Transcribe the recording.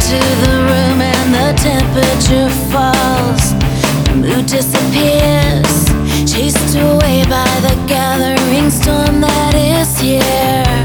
into the room and the temperature falls. The mood disappears, chased away by the gathering storm that is here.